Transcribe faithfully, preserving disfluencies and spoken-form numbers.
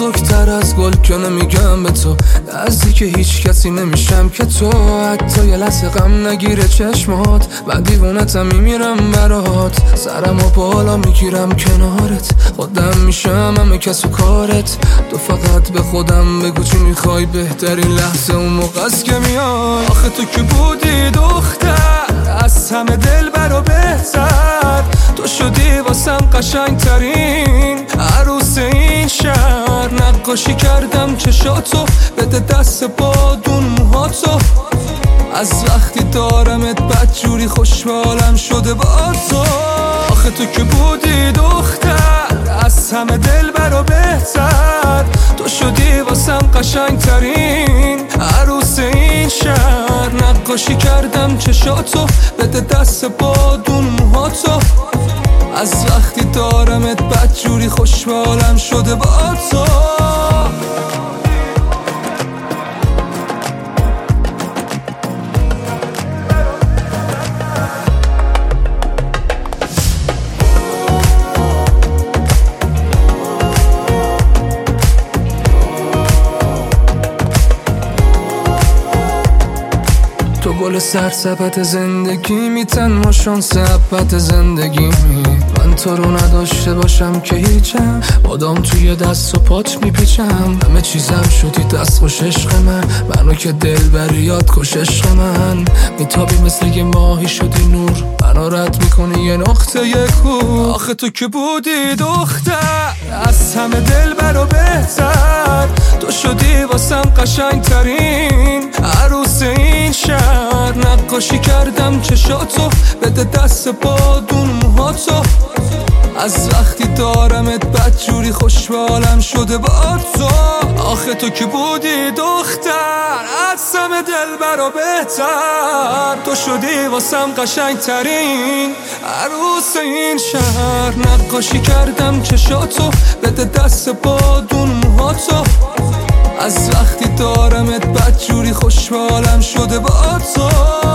نازکتر از گل که نمیگم به تو، نزدیک هیچ کسی نمیشم که تو حتی یه لحظه غم نگیره چشمات. من دیوونتم میمیرم برات، سرم و بالا میگیرم کنارت، خودم میشم همه کس و کارت. تو فقط به خودم بگو چی میخوای، بهترین لحظه اون موقع است که میای. آخه تو که بودی دختر از همه دل برا بهتر، تو شدی واسم قشنگ ترین عروس این شهر. نقاشی کردم چشاتو، بده دست بادون موهاتو، از وقتی دارمت بدجوری خوشحالم شده با تو. آخه تو که بودی دختر از همه دل برا بهتر، تو شدی واسم قشنگ ترین عروس این شهر. نقاشی کردم چشاتو، بده دست بادون موهاتو، از وقتی دارمت بدجوری خوشحالم شده با تو. تو گل سرسبت زندگی میتن ما شانس ابد زندگی. من تو رو نداشته باشم که هیچم، بادام توی دست و پات میپیچم. همه چیزم شدی دست خوش عشق من، منو که دل بری یاد کش عشق من. میتابی مثل یه ماهی شدی نور، منو رد میکنی یه نقطه یه کور. آخه تو که بودی دختر از همه دل برا بهتر، تو شدی واسم قشنگ ترین عروس این شهر. نقاشی کردم چشاتو، بده دست بادون موهاتو، از وقتی دارمت بدجوری خوشحالم شده با تو. آخه تو که بودی دختر از همه دل برا بهتر، تو شدی واسم قشنگ ترین عروس این شهر. نقاشی کردم چشاتو، بده دست بادون موهاتو، از وقتی دارمت بدجوری خوشحالم شده با تو.